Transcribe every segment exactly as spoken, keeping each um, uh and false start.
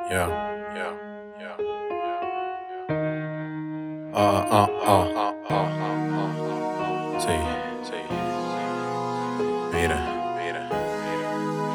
Yeah, yeah, yeah, yeah. Ah, ah, ah, ah, ah, ah. Sí, sí. Mira, mira, mira,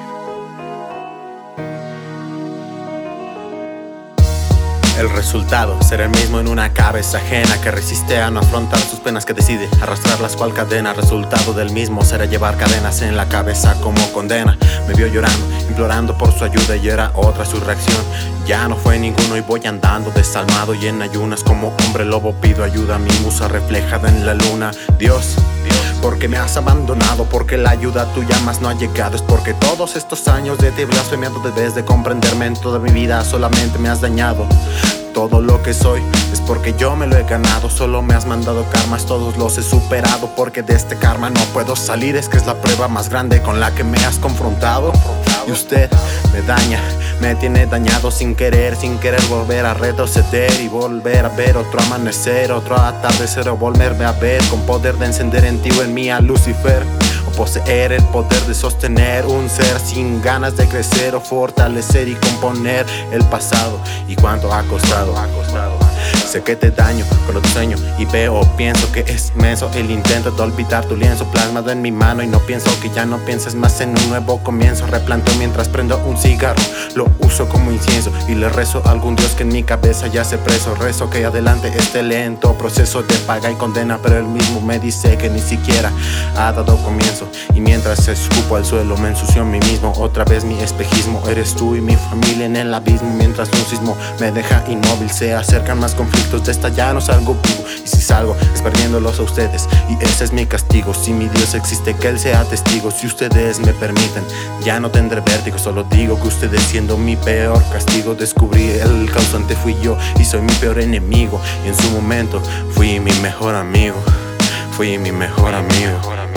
mira. El resultado será el mismo en una cabeza ajena que resiste a no afrontar sus penas, que decide arrastrarlas cual cadena. Resultado del mismo será llevar cadenas en la cabeza como condena. Me vio llorando, implorando por su ayuda, y era otra su reacción. Ya no fue ninguno y voy andando desalmado y en ayunas. Como hombre lobo pido ayuda, mi musa reflejada en la luna. Dios, Dios, porque me has abandonado, porque la ayuda tuya más no ha llegado. Es porque todos estos años de ti blasfemiado debes de comprenderme. En toda mi vida solamente me has dañado. Todo lo que soy es porque yo me lo he ganado. Solo me has mandado karmas, todos los he superado. Porque de este karma no puedo salir. Es que es la prueba más grande con la que me has confrontado. Y usted me daña, me tiene dañado sin querer, sin querer volver a retroceder y volver a ver otro amanecer, otro atardecer, o volverme a ver con poder de encender en ti o en mí a Lucifer. O poseer el poder de sostener un ser sin ganas de crecer o fortalecer y componer el pasado. Y cuánto ha costado, ha costado. Sé que te daño con los sueños y veo, pienso que es menso el intento de olvidar tu lienzo plasmado en mi mano. Y no pienso que ya no pienses más en un nuevo comienzo. Replanteo mientras prendo un cigarro, lo uso como incienso y le rezo a algún Dios que en mi cabeza ya se preso. Rezo que adelante este lento proceso de paga y condena, pero él mismo me dice que ni siquiera ha dado comienzo. Y mientras escupo al suelo me ensucio a mí mismo. Otra vez mi espejismo eres tú y mi familia en el abismo. Mientras un sismo me deja inmóvil, se acercan más conflictos. De esta ya no salgo vivo, y si salgo es perdiéndolos a ustedes, y ese es mi castigo. Si mi Dios existe, que Él sea testigo. Si ustedes me permiten, ya no tendré vértigo. Solo digo que ustedes, siendo mi peor castigo, descubrí el causante fui yo y soy mi peor enemigo. Y en su momento fui mi mejor amigo, fui mi mejor amigo.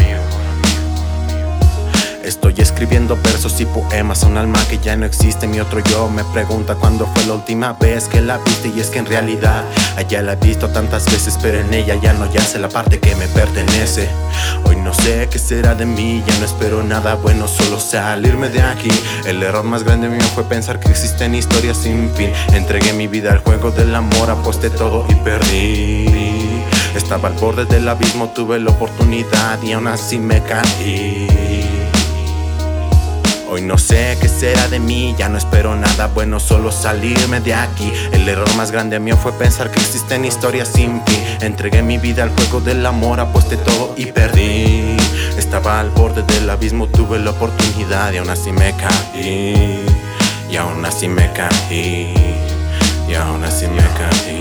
Estoy escribiendo versos y poemas a un alma que ya no existe. Mi otro yo me pregunta cuándo fue la última vez que la viste. Y es que en realidad allá la he visto tantas veces, pero en ella ya no yace la parte que me pertenece. Hoy no sé qué será de mí, ya no espero nada bueno, solo salirme de aquí. El error más grande mío fue pensar que existen historias sin fin. Entregué mi vida al juego del amor, aposté todo y perdí. Estaba al borde del abismo, tuve la oportunidad y aún así me caí. Hoy no sé qué será de mí, ya no espero nada bueno, solo salirme de aquí. El error más grande mío fue pensar que existen historias sin fin. Entregué mi vida al juego del amor, aposté todo y perdí. Estaba al borde del abismo, tuve la oportunidad y aún así me caí. Y aún así me caí. Y aún así me caí.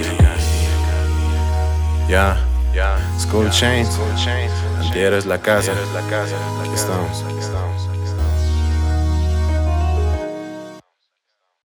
Ya, yeah. School Chains, Antier es la casa. Aquí estamos.